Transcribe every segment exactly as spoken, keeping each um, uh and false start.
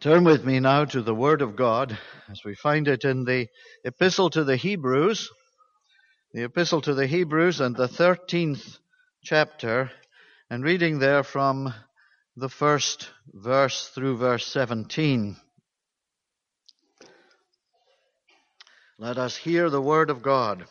Turn with me now to the Word of God as we find it in the Epistle to the Hebrews, the Epistle to the Hebrews and the thirteenth chapter, and reading there from the first verse through verse seventeen. Let us hear the Word of God.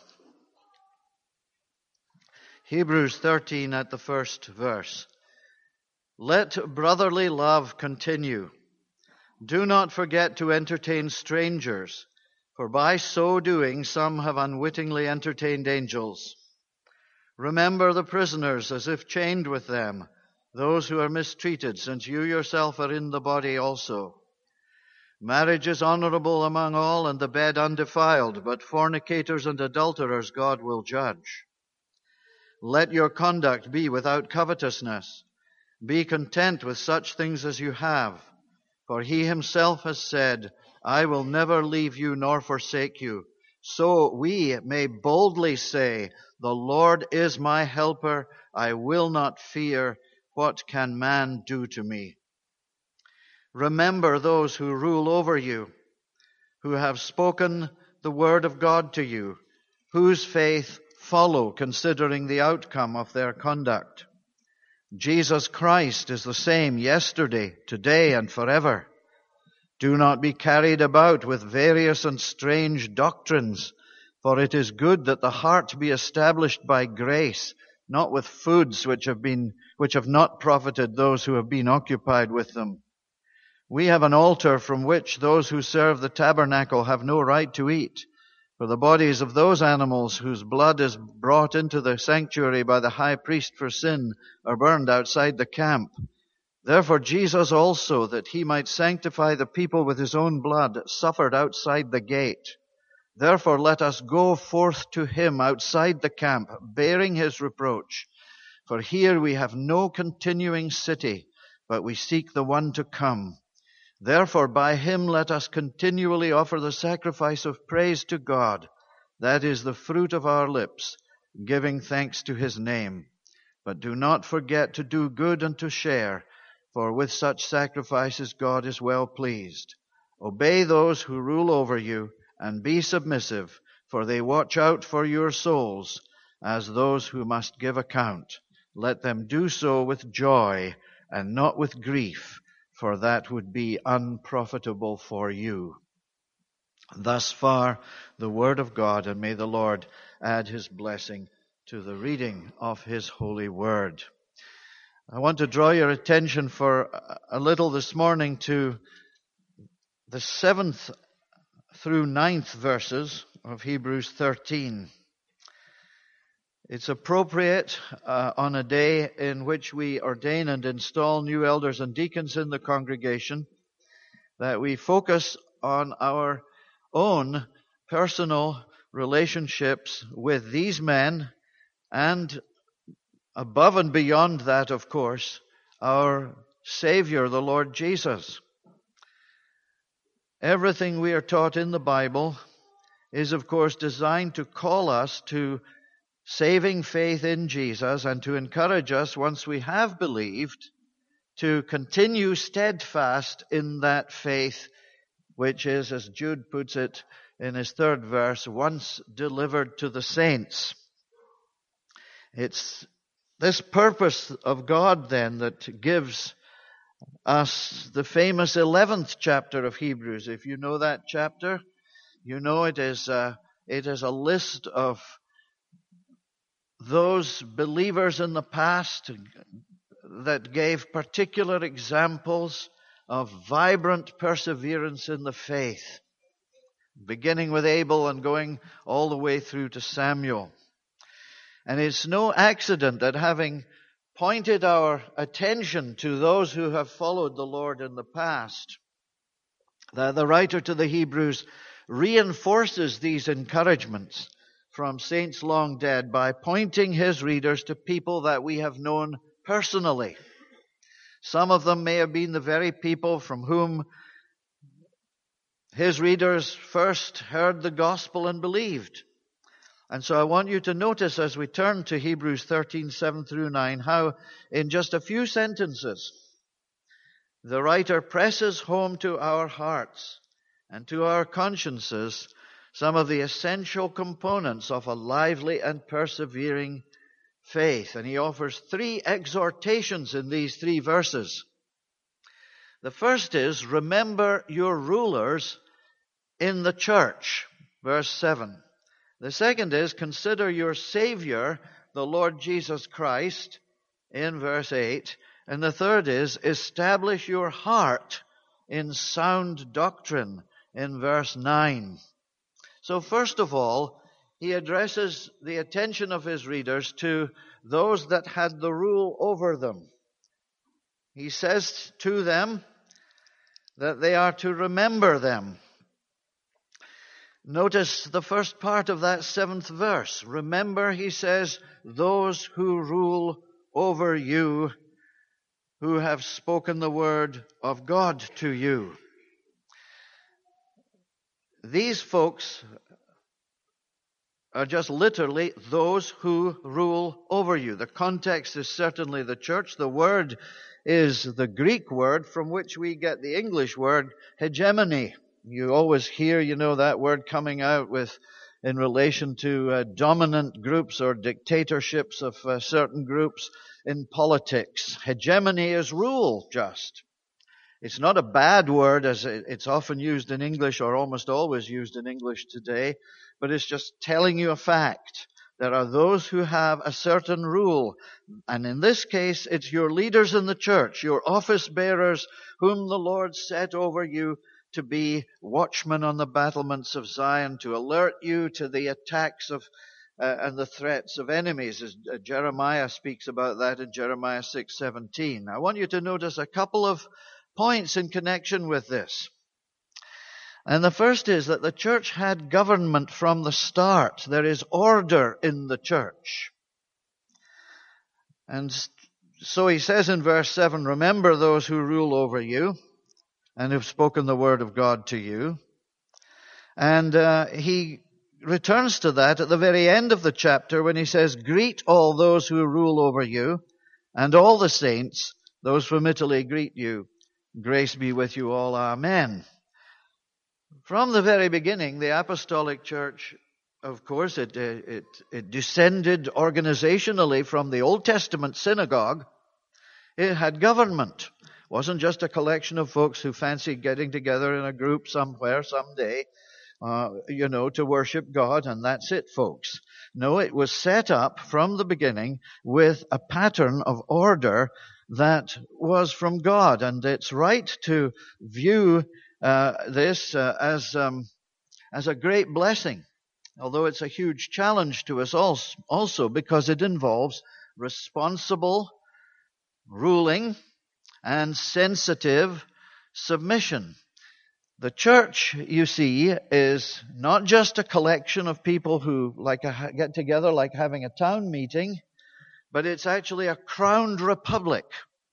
Hebrews thirteen at the first verse. Let brotherly love continue. Do not forget to entertain strangers, for by so doing some have unwittingly entertained angels. Remember the prisoners as if chained with them, those who are mistreated, since you yourself are in the body also. Marriage is honorable among all, and the bed undefiled, but fornicators and adulterers God will judge. Let your conduct be without covetousness. Be content with such things as you have. For he himself has said, I will never leave you nor forsake you. So we may boldly say, the Lord is my helper. I will not fear. What can man do to me? Remember those who rule over you, who have spoken the word of God to you, whose faith follow, considering the outcome of their conduct. Jesus Christ is the same yesterday, today, and forever. Do not be carried about with various and strange doctrines, for it is good that the heart be established by grace, not with foods which have been, which have not profited those who have been occupied with them. We have an altar from which those who serve the tabernacle have no right to eat, for the bodies of those animals whose blood is brought into the sanctuary by the high priest for sin are burned outside the camp. Therefore Jesus also, that he might sanctify the people with his own blood, suffered outside the gate. Therefore let us go forth to him outside the camp, bearing his reproach. For here we have no continuing city, but we seek the one to come. Therefore by him let us continually offer the sacrifice of praise to God, that is the fruit of our lips, giving thanks to his name. But do not forget to do good and to share, for with such sacrifices God is well pleased. Obey those who rule over you, and be submissive, for they watch out for your souls, as those who must give account. Let them do so with joy, and not with grief, for that would be unprofitable for you. Thus far the word of God, and may the Lord add his blessing to the reading of his holy word. I want to draw your attention for a little this morning to the seventh through ninth verses of Hebrews thirteen. It's appropriate uh, on a day in which we ordain and install new elders and deacons in the congregation that we focus on our own personal relationships with these men, and above and beyond that, of course, our Savior, the Lord Jesus. Everything we are taught in the Bible is, of course, designed to call us to saving faith in Jesus and to encourage us, once we have believed, to continue steadfast in that faith, which is, as Jude puts it in his third verse, once delivered to the saints. It's this purpose of God, then, that gives us the famous eleventh chapter of Hebrews. If you know that chapter, you know it is a, it is a list of those believers in the past that gave particular examples of vibrant perseverance in the faith, beginning with Abel and going all the way through to Samuel. And it's no accident that, having pointed our attention to those who have followed the Lord in the past, that the writer to the Hebrews reinforces these encouragements from saints long dead by pointing his readers to people that we have known personally. Some of them may have been the very people from whom his readers first heard the gospel and believed. And so I want you to notice, as we turn to Hebrews thirteen, seven through nine, how in just a few sentences the writer presses home to our hearts and to our consciences some of the essential components of a lively and persevering faith. And he offers three exhortations in these three verses. The first is, remember your rulers in the church, verse seven. The second is, consider your Savior, the Lord Jesus Christ, in verse eight. And the third is, establish your heart in sound doctrine, in verse nine. So first of all, he addresses the attention of his readers to those that had the rule over them. He says to them that they are to remember them. Notice the first part of that seventh verse. Remember, he says, those who rule over you, who have spoken the word of God to you. These folks are just literally those who rule over you. The context is certainly the church. The word is the Greek word from which we get the English word hegemony. You always hear, you know, that word coming out with in relation to uh, dominant groups or dictatorships of uh, certain groups in politics. Hegemony is rule, just. It's not a bad word as it's often used in English or almost always used in English today, but it's just telling you a fact. There are those who have a certain rule, and in this case, it's your leaders in the church, your office bearers, whom the Lord set over you to be watchmen on the battlements of Zion, to alert you to the attacks of uh, and the threats of enemies, as uh, Jeremiah speaks about that in Jeremiah six seventeen. I want you to notice a couple of points in connection with this. And the first is that the church had government from the start. There is order in the church. And so he says in verse seven, remember those who rule over you and have spoken the word of God to you. And uh, he returns to that at the very end of the chapter when he says, greet all those who rule over you, and all the saints, those from Italy, greet you. Grace be with you all. Amen. From the very beginning, the apostolic church, of course, it, it, it descended organizationally from the Old Testament synagogue. It had government. It wasn't just a collection of folks who fancied getting together in a group somewhere, someday, uh, you know, to worship God, and that's it, folks. No, it was set up from the beginning with a pattern of order that was from God, and it's right to view uh, this uh, as um, as a great blessing, although it's a huge challenge to us also because it involves responsible ruling and sensitive submission. The church, you see, is not just a collection of people who like a, get together like having a town meeting, but it's actually a crowned republic.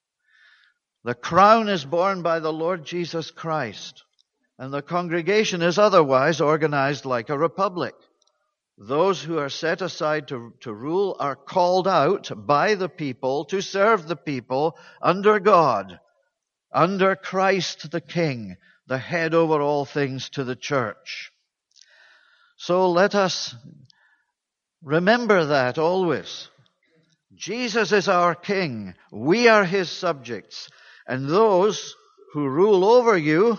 The crown is borne by the Lord Jesus Christ, and the congregation is otherwise organized like a republic. Those who are set aside to, to rule are called out by the people to serve the people under God, under Christ the King, the head over all things to the church. So let us remember that always. Jesus is our King. We are His subjects. And those who rule over you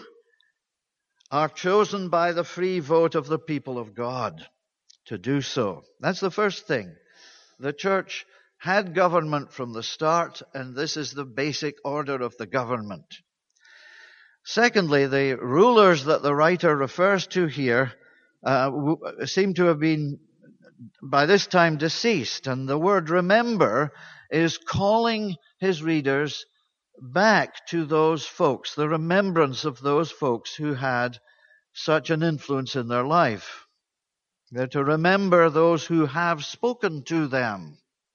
are chosen by the free vote of the people of God to do so. That's the first thing. The church had government from the start, and this is the basic order of the government. Secondly, the rulers that the writer refers to here uh, seem to have been by this time deceased, and the word remember is calling his readers back to those folks, the remembrance of those folks who had such an influence in their life. They're to remember those who have spoken to them.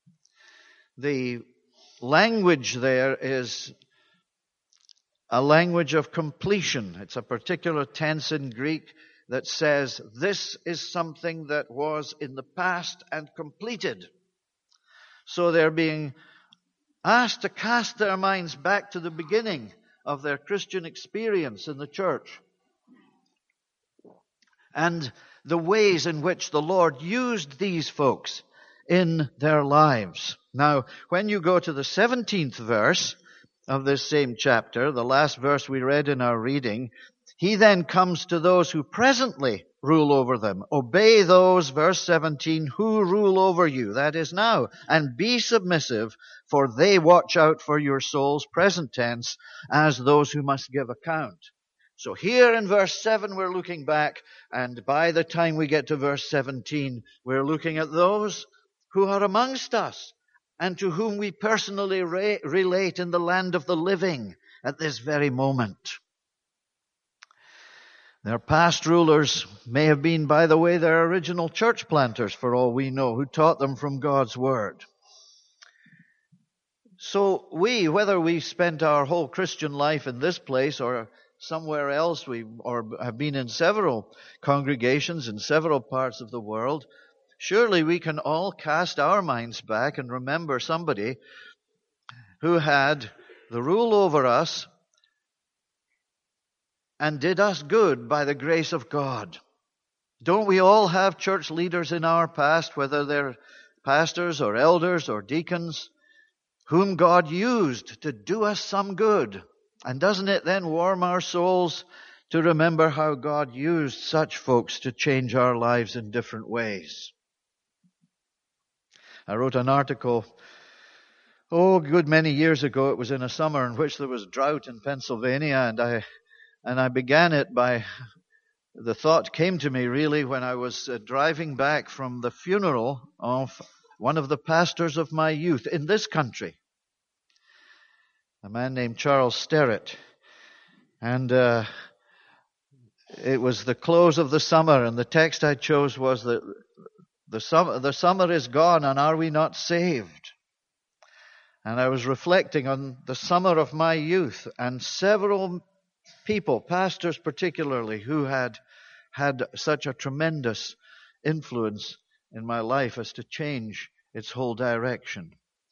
The language there is a language of completion. It's a particular tense in Greek that says this is something that was in the past and completed. So they're being asked to cast their minds back to the beginning of their Christian experience in the church and the ways in which the Lord used these folks in their lives. Now, when you go to the seventeenth verse of this same chapter, the last verse we read in our reading, he then comes to those who presently rule over them. Obey those, verse seventeen, who rule over you, that is now, and be submissive, for they watch out for your souls, present tense, as those who must give account. So here in verse seven we're looking back, and by the time we get to verse seventeen, we're looking at those who are amongst us and to whom we personally re- relate in the land of the living at this very moment. Their past rulers may have been, by the way, their original church planters, for all we know, who taught them from God's Word. So we, whether we spent our whole Christian life in this place or somewhere else, we or have been in several congregations in several parts of the world, surely we can all cast our minds back and remember somebody who had the rule over us and did us good by the grace of God. Don't we all have church leaders in our past, whether they're pastors or elders or deacons, whom God used to do us some good? And doesn't it then warm our souls to remember how God used such folks to change our lives in different ways? I wrote an article, oh, a good many years ago. It was in a summer in which there was drought in Pennsylvania, and I and I began it by, the thought came to me really when I was uh, driving back from the funeral of one of the pastors of my youth in this country, a man named Charles Sterrett. And uh, it was the close of the summer, and the text I chose was that the summer, the summer is gone, and are we not saved? And I was reflecting on the summer of my youth and several people, pastors particularly, who had had such a tremendous influence in my life as to change its whole direction.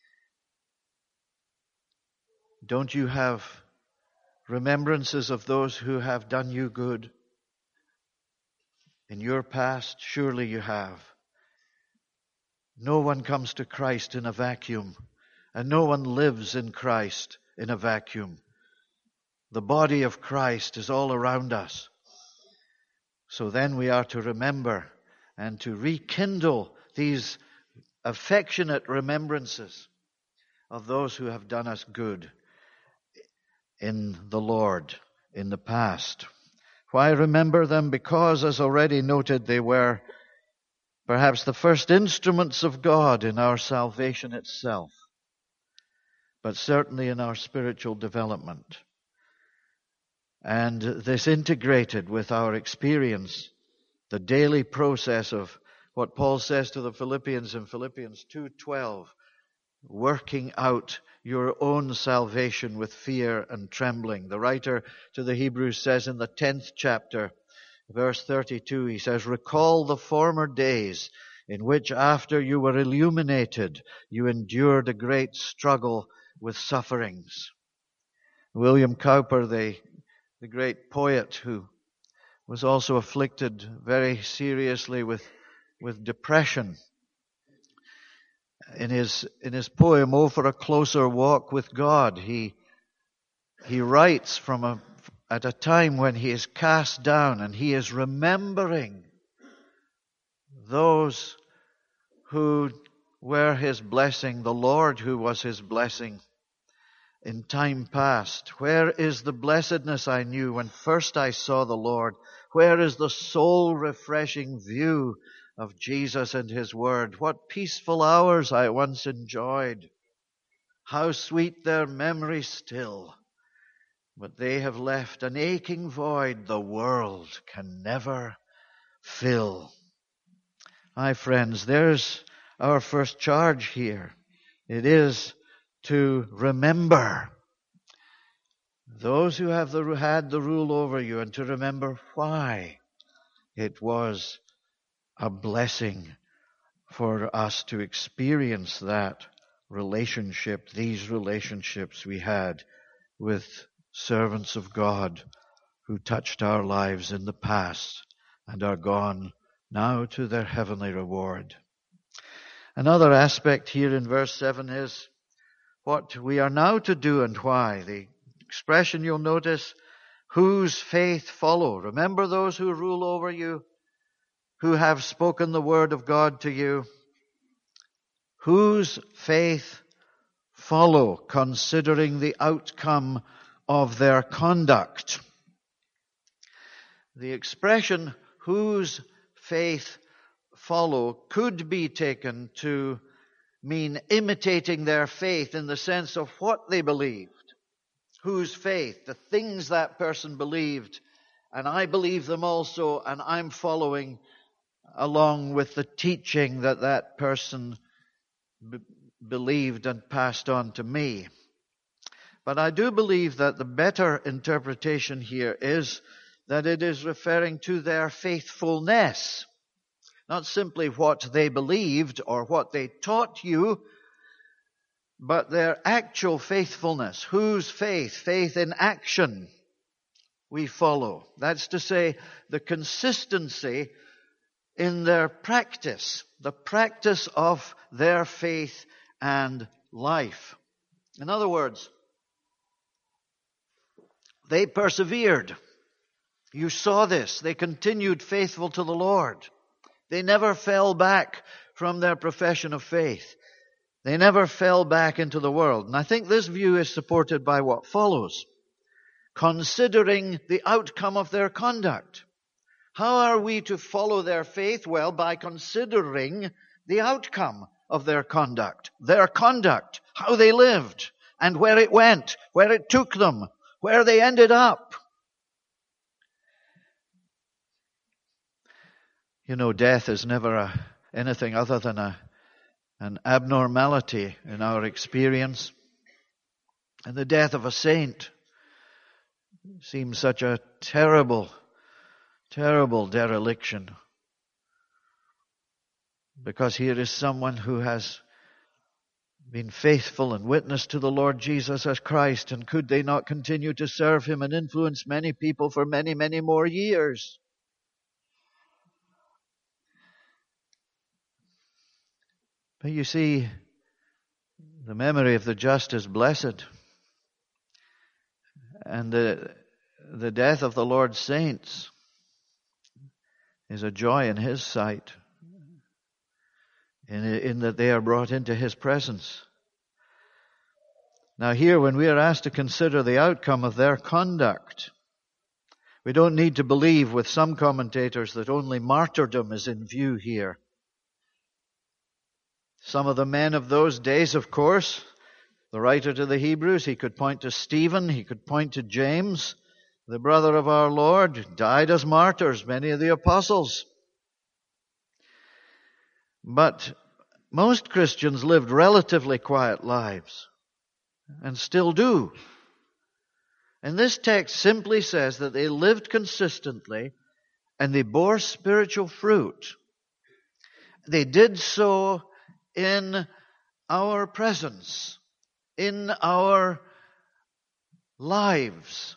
Don't you have remembrances of those who have done you good in your past? Surely you have. No one comes to Christ in a vacuum, and no one lives in Christ in a vacuum. The body of Christ is all around us. So then we are to remember and to rekindle these affectionate remembrances of those who have done us good in the Lord in the past. Why remember them? Because, as already noted, they were perhaps the first instruments of God in our salvation itself, but certainly in our spiritual development. And this integrated with our experience, the daily process of what Paul says to the Philippians in Philippians two twelve, working out your own salvation with fear and trembling. The writer to the Hebrews says in the tenth chapter, verse thirty-two, he says, recall the former days in which after you were illuminated, you endured a great struggle with sufferings. William Cowper, the the great poet who was also afflicted very seriously with, with depression, in his, in his poem, Oh, for a Closer Walk with God, he, he writes from a, at a time when he is cast down and he is remembering those who were his blessing, the Lord who was his blessing in time past. Where is the blessedness I knew when first I saw the Lord? Where is the soul-refreshing view of Jesus and His Word? What peaceful hours I once enjoyed. How sweet their memory still. But they have left an aching void the world can never fill. My friends, there's our first charge here. It is to remember those who have the, had the rule over you, and to remember why it was a blessing for us to experience that relationship, these relationships we had with servants of God who touched our lives in the past and are gone now to their heavenly reward. Another aspect here in verse seven is what we are now to do and why. The expression you'll notice, whose faith follow. Remember those who rule over you, who have spoken the word of God to you. Whose faith follow, considering the outcome of their conduct. The expression, whose faith follow, could be taken to mean imitating their faith in the sense of what they believed. Whose faith, the things that person believed, and I believe them also, and I'm following along with the teaching that that person b- believed and passed on to me. But I do believe that the better interpretation here is that it is referring to their faithfulness. Not simply what they believed or what they taught you, but their actual faithfulness. Whose faith? Faith in action we follow. That's to say, the consistency in their practice, the practice of their faith and life. In other words, they persevered. You saw this. They continued faithful to the Lord. They never fell back from their profession of faith. They never fell back into the world. And I think this view is supported by what follows. Considering the outcome of their conduct. How are we to follow their faith? Well, by considering the outcome of their conduct. Their conduct, how they lived, and where it went, where it took them, where they ended up. You know, death is never a, anything other than a, an abnormality in our experience. And the death of a saint seems such a terrible, terrible dereliction. Because here is someone who has been faithful and witness to the Lord Jesus as Christ, and could they not continue to serve Him and influence many people for many, many more years? But you see, the memory of the just is blessed. And the, the death of the Lord's saints is a joy in His sight, in, in that they are brought into His presence. Now here, when we are asked to consider the outcome of their conduct, we don't need to believe with some commentators that only martyrdom is in view here. Some of the men of those days, of course, the writer to the Hebrews, he could point to Stephen, he could point to James, the brother of our Lord, died as martyrs, many of the apostles. But most Christians lived relatively quiet lives, and still do. And this text simply says that they lived consistently and they bore spiritual fruit. They did so in our presence, in our lives.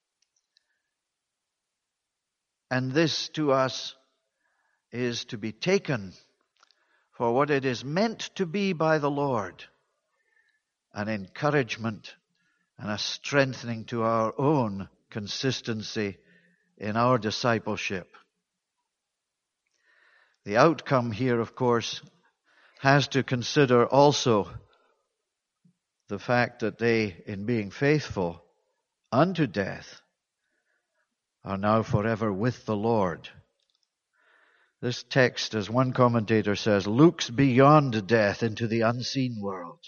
And this to us is to be taken for what it is meant to be by the Lord, an encouragement and a strengthening to our own consistency in our discipleship. The outcome here, of course, has to consider also the fact that they, in being faithful unto death, are now forever with the Lord. This text, as one commentator says, looks beyond death into the unseen world.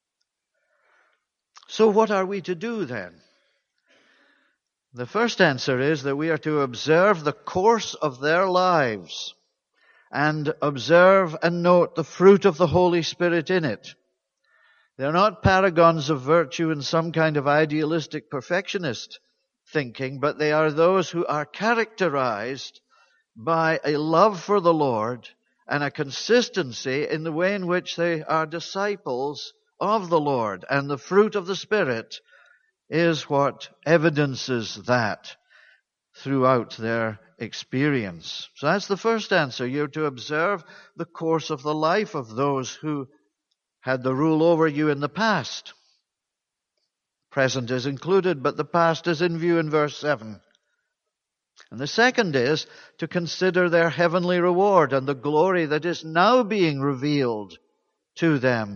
So what are we to do then? The first answer is that we are to observe the course of their lives and observe and note the fruit of the Holy Spirit in it. They're not paragons of virtue in some kind of idealistic perfectionist thinking, but they are those who are characterized by a love for the Lord and a consistency in the way in which they are disciples of the Lord, and the fruit of the Spirit is what evidences that throughout their experience. So that's the first answer. You're to observe the course of the life of those who had the rule over you in the past. Present is included, but the past is in view in verse seven. And the second is to consider their heavenly reward and the glory that is now being revealed to them.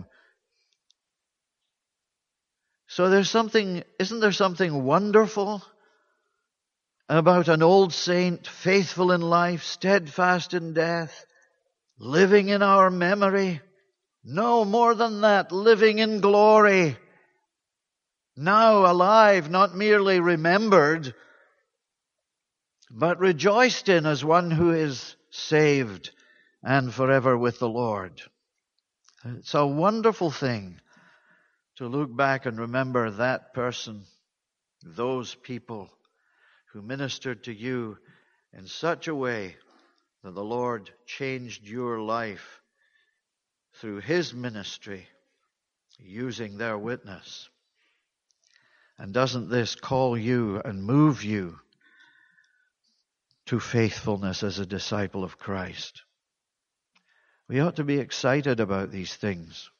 So there's something, isn't there something wonderful about an old saint, faithful in life, steadfast in death, living in our memory? No, more than that, living in glory. Now alive, not merely remembered, but rejoiced in as one who is saved and forever with the Lord. It's a wonderful thing to look back and remember that person, those people who ministered to you in such a way that the Lord changed your life through His ministry, using their witness. And doesn't this call you and move you to faithfulness as a disciple of Christ? We ought to be excited about these things.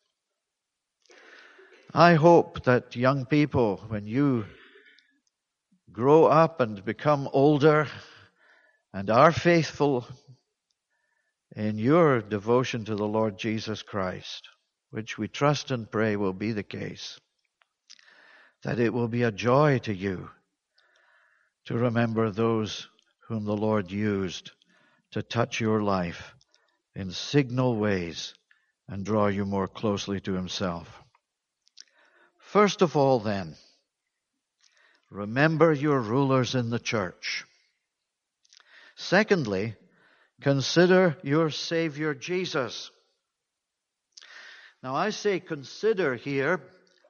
I hope that young people, when you grow up and become older and are faithful in your devotion to the Lord Jesus Christ, which we trust and pray will be the case, that it will be a joy to you to remember those whom the Lord used to touch your life in signal ways and draw you more closely to Himself. First of all, then, remember your rulers in the church. Secondly, consider your Savior Jesus. Now, I say consider here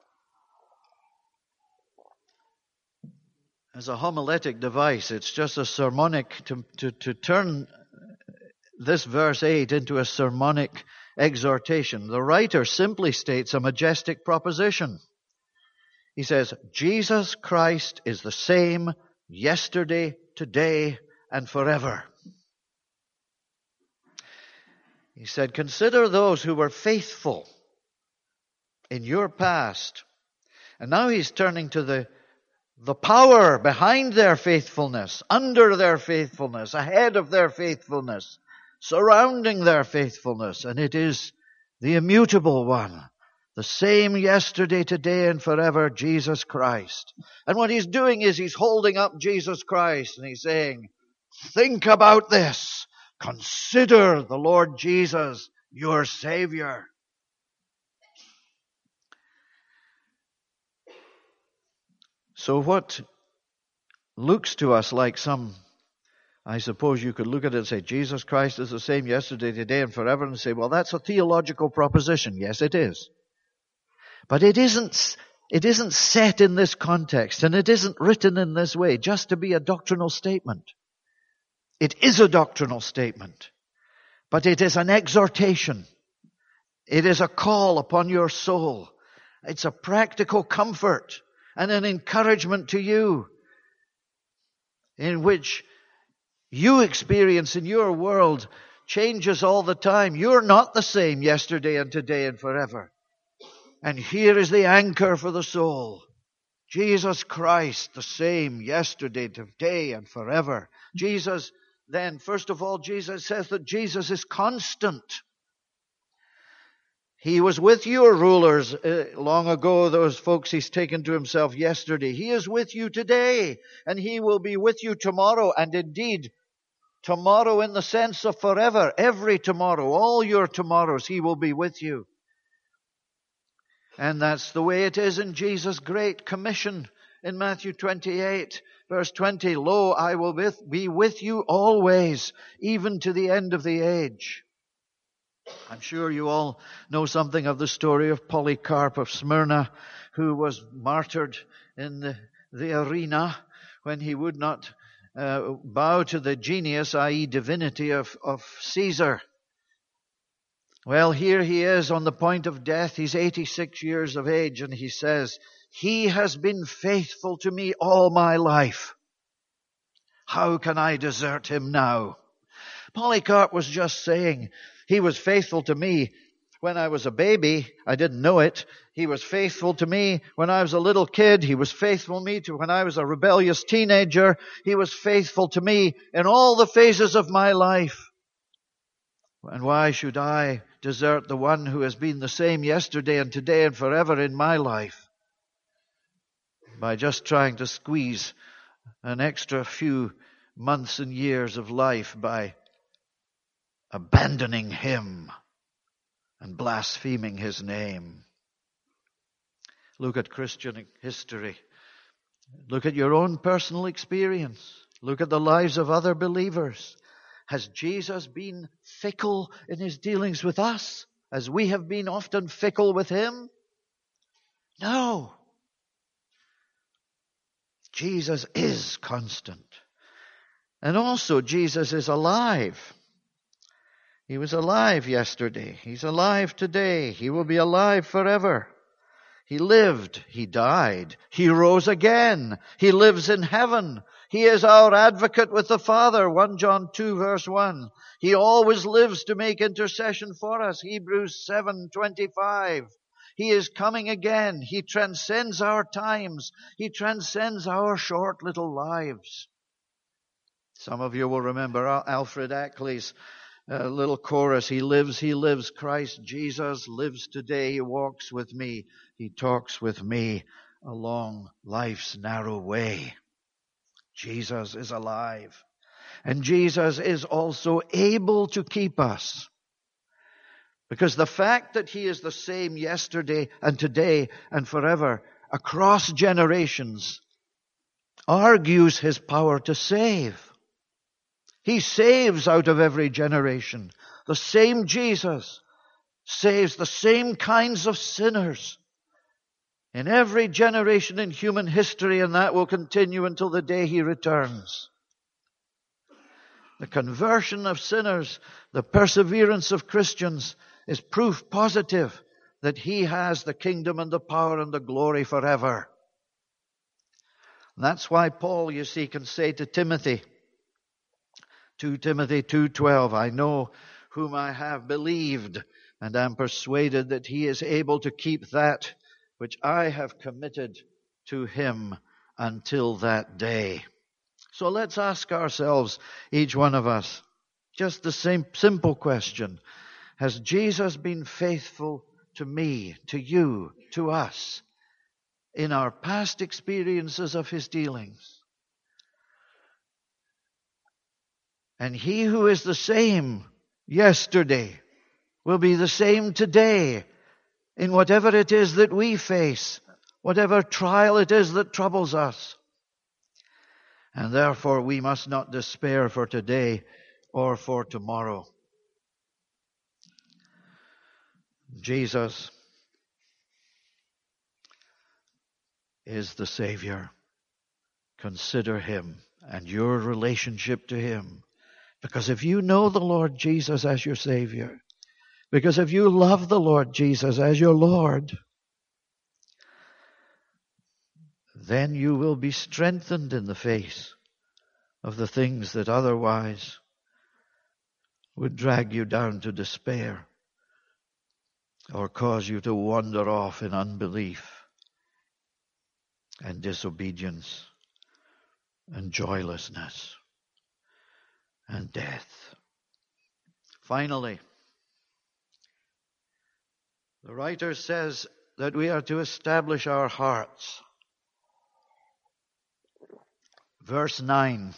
as a homiletic device. It's just a sermonic, to, to, to turn this verse eight into a sermonic exhortation. The writer simply states a majestic proposition. He says, Jesus Christ is the same yesterday, today, and forever. He said, consider those who were faithful in your past. And now he's turning to the, the power behind their faithfulness, under their faithfulness, ahead of their faithfulness, surrounding their faithfulness. And it is the immutable one. The same yesterday, today, and forever, Jesus Christ. And what he's doing is he's holding up Jesus Christ and he's saying, think about this. Consider the Lord Jesus, your Savior. So what looks to us like some, I suppose you could look at it and say, Jesus Christ is the same yesterday, today, and forever, and say, well, that's a theological proposition. Yes, it is. But it isn't, it isn't set in this context, and it isn't written in this way just to be a doctrinal statement. It is a doctrinal statement, but it is an exhortation. It is a call upon your soul. It's a practical comfort and an encouragement to you in which you experience in your world changes all the time. You're not the same yesterday and today and forever. And here is the anchor for the soul. Jesus Christ, the same yesterday, today, and forever. Jesus, then, first of all, Jesus says that Jesus is constant. He was with your rulers uh, long ago, those folks he's taken to himself yesterday. He is with you today, and he will be with you tomorrow, and indeed, tomorrow in the sense of forever. Every tomorrow, all your tomorrows, he will be with you. And that's the way it is in Jesus' great commission in Matthew twenty-eight, verse twenty. Lo, I will be with you always, even to the end of the age. I'm sure you all know something of the story of Polycarp of Smyrna, who was martyred in the, the arena when he would not uh, bow to the genius, that is divinity, of, of Caesar. Well, here he is on the point of death. He's eighty-six years of age, and he says, "He has been faithful to me all my life. How can I desert him now?" Polycarp was just saying, he was faithful to me when I was a baby. I didn't know it. He was faithful to me when I was a little kid. He was faithful to me to when I was a rebellious teenager. He was faithful to me in all the phases of my life. And why should I desert the one who has been the same yesterday and today and forever in my life by just trying to squeeze an extra few months and years of life by abandoning him and blaspheming his name? Look at Christian history. Look at your own personal experience. Look at the lives of other believers. Has Jesus been fickle in his dealings with us, as we have been often fickle with him? No. Jesus is constant. And also, Jesus is alive. He was alive yesterday. He's alive today. He will be alive forever. He lived. He died. He rose again. He lives in heaven. He is our advocate with the Father, First John two verse one. He always lives to make intercession for us, Hebrews seven twenty-five. He is coming again. He transcends our times. He transcends our short little lives. Some of you will remember Alfred Ackley's uh, little chorus, "He lives, he lives, Christ Jesus lives today. He walks with me. He talks with me along life's narrow way." Jesus is alive. And Jesus is also able to keep us. Because the fact that he is the same yesterday and today and forever across generations argues his power to save. He saves out of every generation. The same Jesus saves the same kinds of sinners in every generation in human history, and that will continue until the day he returns. The conversion of sinners, the perseverance of Christians is proof positive that he has the kingdom and the power and the glory forever. And that's why Paul, you see, can say to Timothy, Second Timothy two twelve, "I know whom I have believed, and am persuaded that he is able to keep that which I have committed to him until that day." So let's ask ourselves, each one of us, just the same simple question. Has Jesus been faithful to me, to you, to us, in our past experiences of his dealings? And he who is the same yesterday will be the same today in whatever it is that we face, whatever trial it is that troubles us. And therefore we must not despair for today or for tomorrow. Jesus is the Savior. Consider him and your relationship to him. Because if you know the Lord Jesus as your Savior, because if you love the Lord Jesus as your Lord, then you will be strengthened in the face of the things that otherwise would drag you down to despair or cause you to wander off in unbelief and disobedience and joylessness and death. Finally, the writer says that we are to establish our hearts. Verse nine.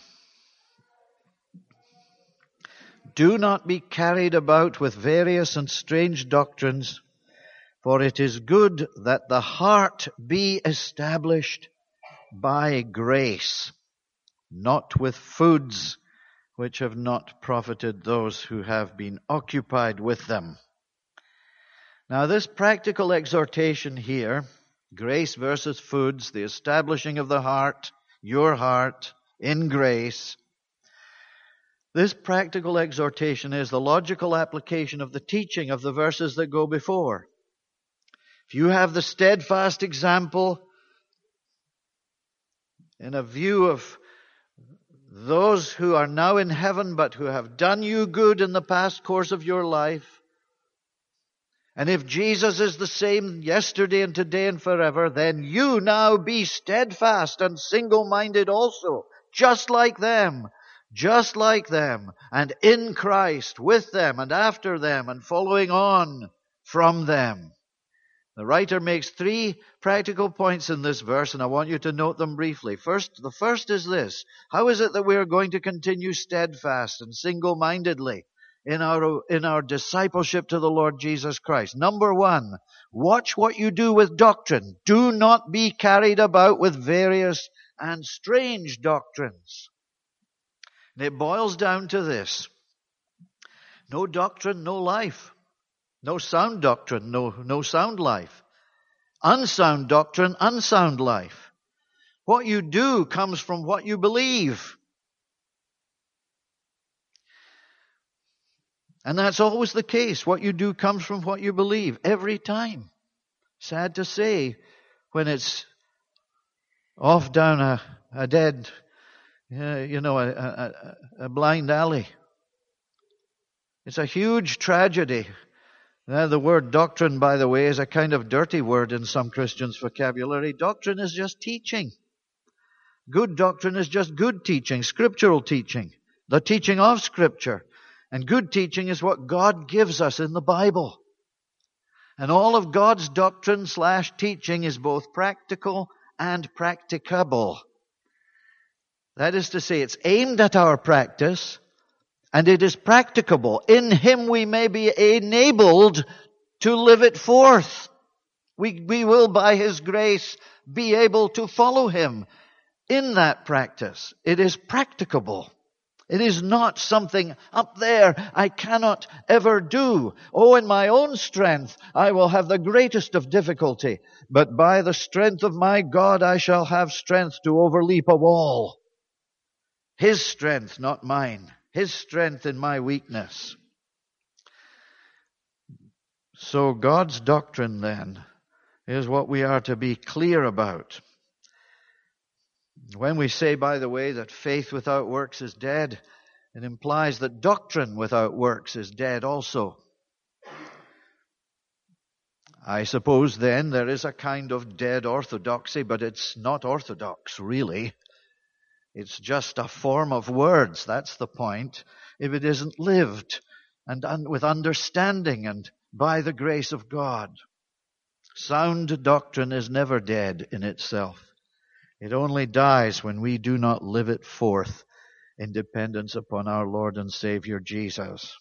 "Do not be carried about with various and strange doctrines, for it is good that the heart be established by grace, not with foods which have not profited those who have been occupied with them." Now this practical exhortation here, grace versus foods, the establishing of the heart, your heart, in grace, This practical exhortation is the logical application of the teaching of the verses that go before. If you have the steadfast example in a view of those who are now in heaven but who have done you good in the past course of your life, and if Jesus is the same yesterday and today and forever, then you now be steadfast and single-minded also, just like them, just like them, and in Christ, with them and after them, and following on from them. The writer makes three practical points in this verse, and I want you to note them briefly. First, the first is this: how is it that we are going to continue steadfast and single-mindedly in our, in our discipleship to the Lord Jesus Christ? Number one, watch what you do with doctrine. Do not be carried about with various and strange doctrines. And it boils down to this: no doctrine, no life. No sound doctrine, no, no sound life. Unsound doctrine, unsound life. What you do comes from what you believe. And that's always the case. What you do comes from what you believe, every time. Sad to say, when it's off down a, a dead, uh, you know, a, a, a blind alley. It's a huge tragedy. Now, the word doctrine, by the way, is a kind of dirty word in some Christians' vocabulary. Doctrine is just teaching. Good doctrine is just good teaching, scriptural teaching, the teaching of Scripture. And good teaching is what God gives us in the Bible. And all of God's doctrine slash teaching is both practical and practicable. That is to say, it's aimed at our practice, and it is practicable. In Him we may be enabled to live it forth. We, we will, by His grace, be able to follow Him in that practice. It is practicable. It is not something up there I cannot ever do. Oh, in my own strength I will have the greatest of difficulty, but by the strength of my God I shall have strength to overleap a wall. His strength, not mine. His strength in my weakness. So God's doctrine then is what we are to be clear about. When we say, by the way, that faith without works is dead, it implies that doctrine without works is dead also. I suppose then there is a kind of dead orthodoxy, but it's not orthodox really. It's just a form of words, that's the point, if it isn't lived and un- with understanding and by the grace of God. Sound doctrine is never dead in itself. It only dies when we do not live it forth in dependence upon our Lord and Savior Jesus.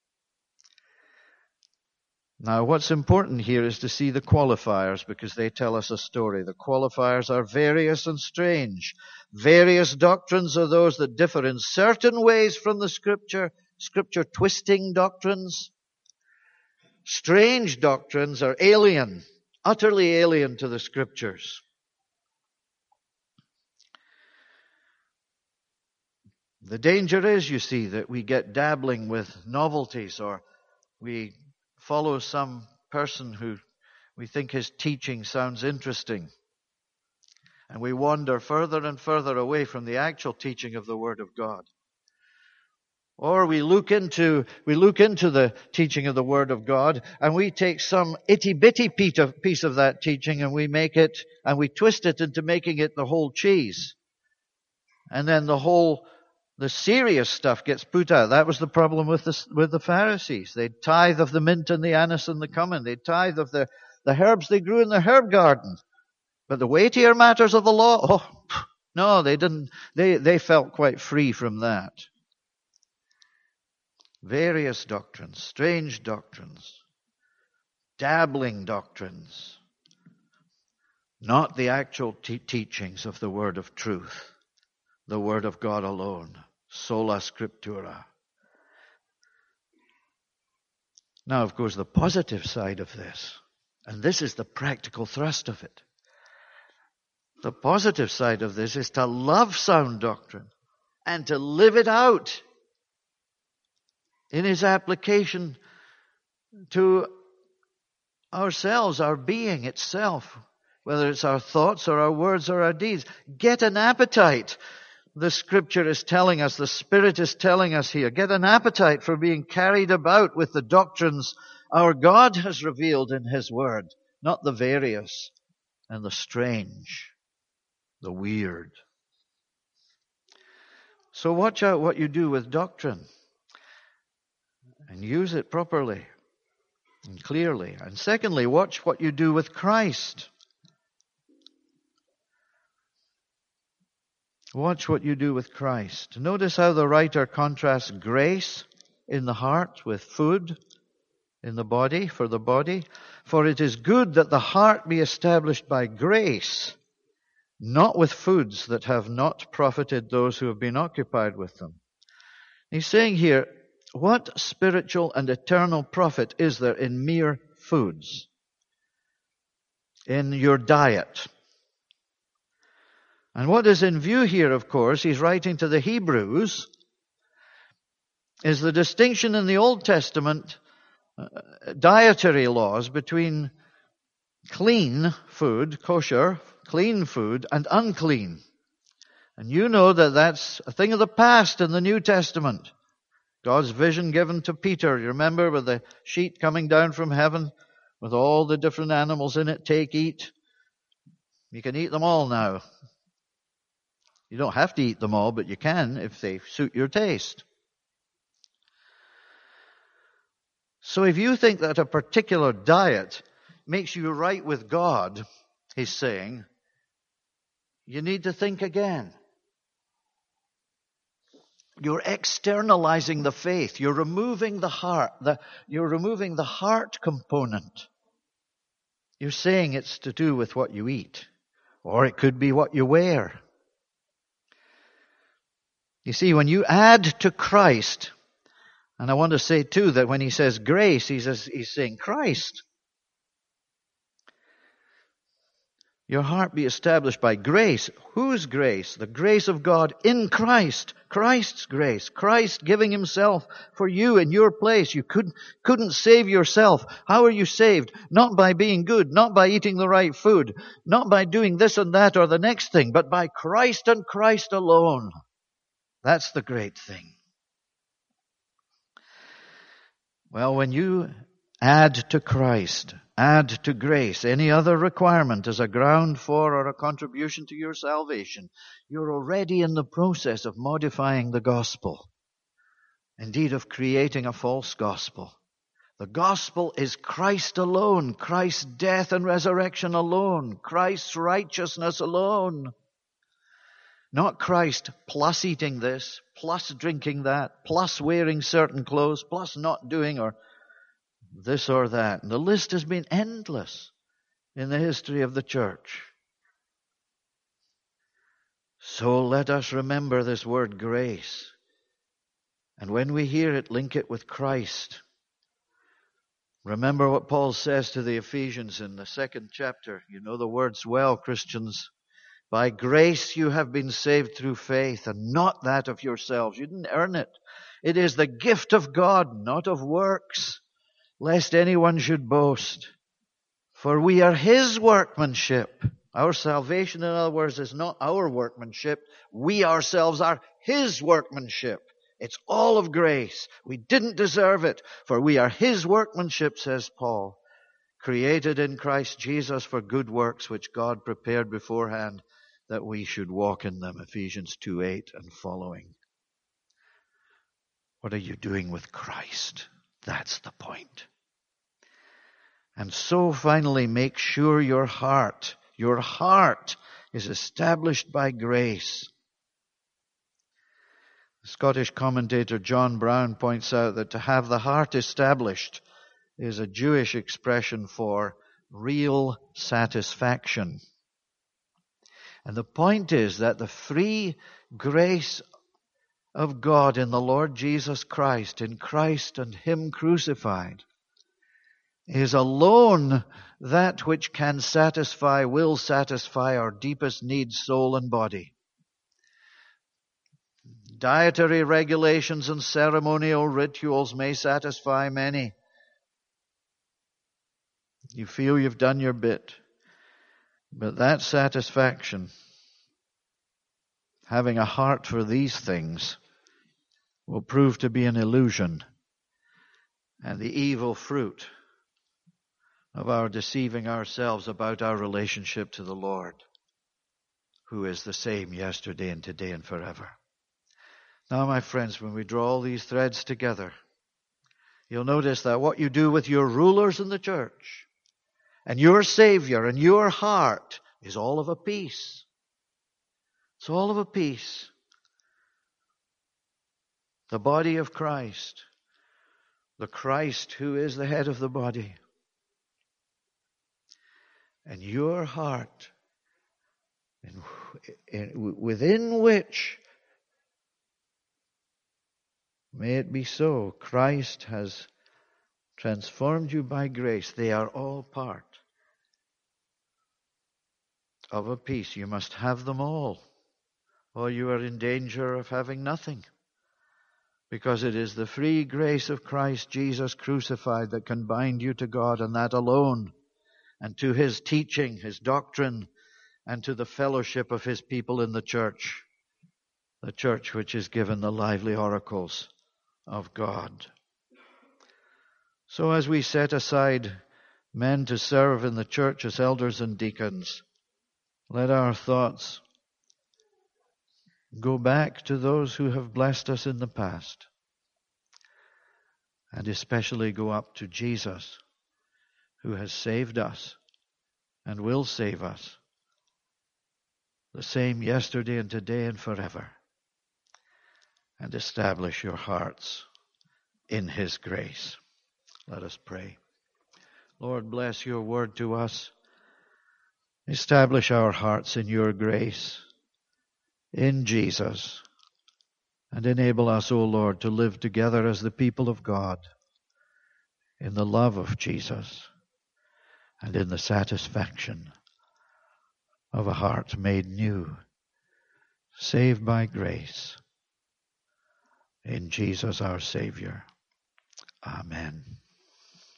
Now, what's important here is to see the qualifiers, because they tell us a story. The qualifiers are various and strange. Various doctrines are those that differ in certain ways from the Scripture, Scripture twisting doctrines. Strange doctrines are alien, utterly alien to the Scriptures. The danger is, you see, that we get dabbling with novelties, or we follow some person who we think his teaching sounds interesting, and we wander further and further away from the actual teaching of the Word of God. Or we look into we look into the teaching of the Word of God, and we take some itty-bitty piece of that teaching and we make it, and we twist it into making it the whole cheese. And then the whole The serious stuff gets put out. That was the problem with the, with the Pharisees. They'd tithe of the mint and the anise and the cumin. They'd tithe of the, the herbs they grew in the herb garden. But the weightier matters of the law, oh, no, they didn't. They, they felt quite free from that. Various doctrines, strange doctrines, dabbling doctrines, not the actual te- teachings of the Word of truth. The Word of God alone. Sola Scriptura. Now, of course, the positive side of this, and this is the practical thrust of it. The positive side of this is to love sound doctrine and to live it out in his application to ourselves, our being itself, whether it's our thoughts or our words or our deeds. Get an appetite. The Scripture is telling us, the Spirit is telling us here, get an appetite for being carried about with the doctrines our God has revealed in His Word, not the various and the strange, the weird. So watch out what you do with doctrine and use it properly and clearly. And secondly, watch what you do with Christ. Watch what you do with Christ. Notice how the writer contrasts grace in the heart with food in the body, for the body. For it is good that the heart be established by grace, not with foods that have not profited those who have been occupied with them. He's saying here, what spiritual and eternal profit is there in mere foods? In your diet? And what is in view here, of course, he's writing to the Hebrews, is the distinction in the Old Testament uh, dietary laws between clean food, kosher, clean food, and unclean. And you know that that's a thing of the past in the New Testament. God's vision given to Peter, you remember, with the sheet coming down from heaven, with all the different animals in it, take, eat. You can eat them all now. You don't have to eat them all, but you can if they suit your taste. So if you think that a particular diet makes you right with God, he's saying, you need to think again. You're externalizing the faith. You're removing the heart. The, you're removing the heart component. You're saying it's to do with what you eat. Or it could be what you wear. You see, when you add to Christ, and I want to say too that when he says grace, he's, he's saying Christ. Your heart be established by grace. Whose grace? The grace of God in Christ. Christ's grace. Christ giving himself for you in your place. You couldn't, couldn't save yourself. How are you saved? Not by being good, not by eating the right food, not by doing this and that or the next thing, but by Christ and Christ alone. That's the great thing. Well, when you add to Christ, add to grace, any other requirement as a ground for or a contribution to your salvation, you're already in the process of modifying the gospel. Indeed, of creating a false gospel. The gospel is Christ alone, Christ's death and resurrection alone, Christ's righteousness alone. Not Christ plus eating this, plus drinking that, plus wearing certain clothes, plus not doing or this or that. And the list has been endless in the history of the church. So let us remember this word grace. And when we hear it, link it with Christ. Remember what Paul says to the Ephesians in the second chapter. You know the words well, Christians. By grace you have been saved through faith, and not that of yourselves. You didn't earn it. It is the gift of God, not of works, lest anyone should boast. For we are his workmanship. Our salvation, in other words, is not our workmanship. We ourselves are his workmanship. It's all of grace. We didn't deserve it, for we are his workmanship, says Paul, created in Christ Jesus for good works, which God prepared beforehand that we should walk in them, Ephesians two eight and following. What are you doing with Christ? That's the point. And so finally, make sure your heart, your heart is established by grace. The Scottish commentator John Brown points out that to have the heart established is a Jewish expression for real satisfaction. And the point is that the free grace of God in the Lord Jesus Christ, in Christ and Him crucified, is alone that which can satisfy, will satisfy our deepest needs, soul and body. Dietary regulations and ceremonial rituals may satisfy many. You feel you've done your bit. But that satisfaction, having a heart for these things, will prove to be an illusion and the evil fruit of our deceiving ourselves about our relationship to the Lord, who is the same yesterday and today and forever. Now, my friends, when we draw all these threads together, you'll notice that what you do with your rulers in the church and your Savior and your heart is all of a piece. It's all of a piece. The body of Christ, the Christ who is the head of the body, and your heart, in, in, within which, may it be so, Christ has transformed you by grace. They are all part of a piece. You must have them all, or you are in danger of having nothing. Because it is the free grace of Christ Jesus crucified that can bind you to God, and that alone, and to His teaching, His doctrine, and to the fellowship of His people in the church, the church which is given the lively oracles of God. So as we set aside men to serve in the church as elders and deacons, let our thoughts go back to those who have blessed us in the past, and especially go up to Jesus, who has saved us and will save us, the same yesterday and today and forever, and establish your hearts in His grace. Let us pray. Lord, bless your word to us. Establish our hearts in your grace, in Jesus, and enable us, O Lord, to live together as the people of God in the love of Jesus and in the satisfaction of a heart made new, saved by grace, in Jesus our Savior. Amen.